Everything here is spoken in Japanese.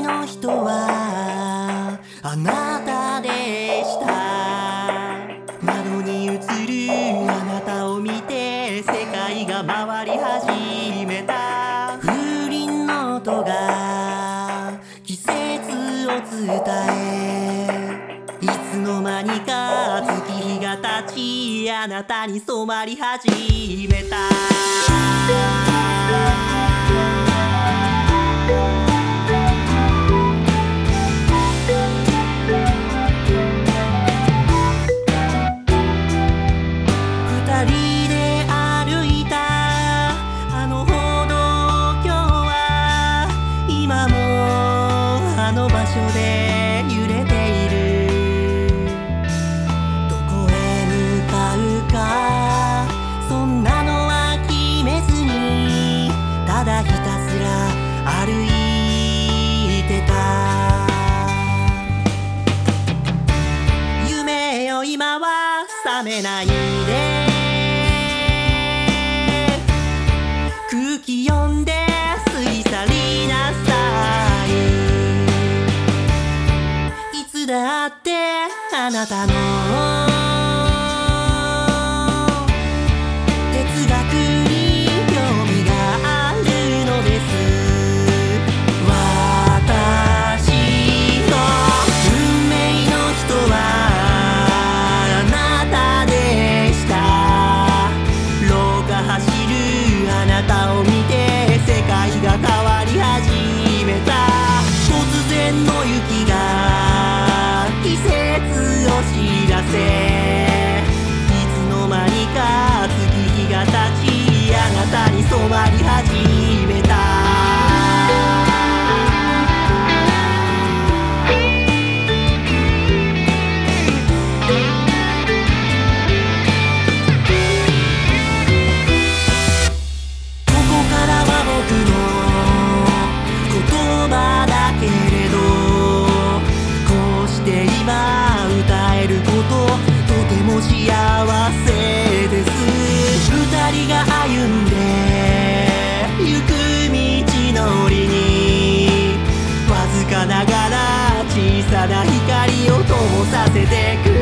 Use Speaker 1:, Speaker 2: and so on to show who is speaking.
Speaker 1: の人はあなたでした。窓に映るあなたを見て世界が回り始めた。風鈴の音が季節を伝え、いつの間にか月日が経ちあなたに染まり始めた。今は覚めないで空気読んで過ぎ去りなさい。いつだってあなたの哲学に興味があるのです。私の運命の人はあなたを見て世界が変わり始めた。突然の雪が季節を知らせ、いつの間にか月日が経ちあなたに染まり始めた。幸せです。二人が歩んで行く道のりにわずかながら小さな光を灯させてくれ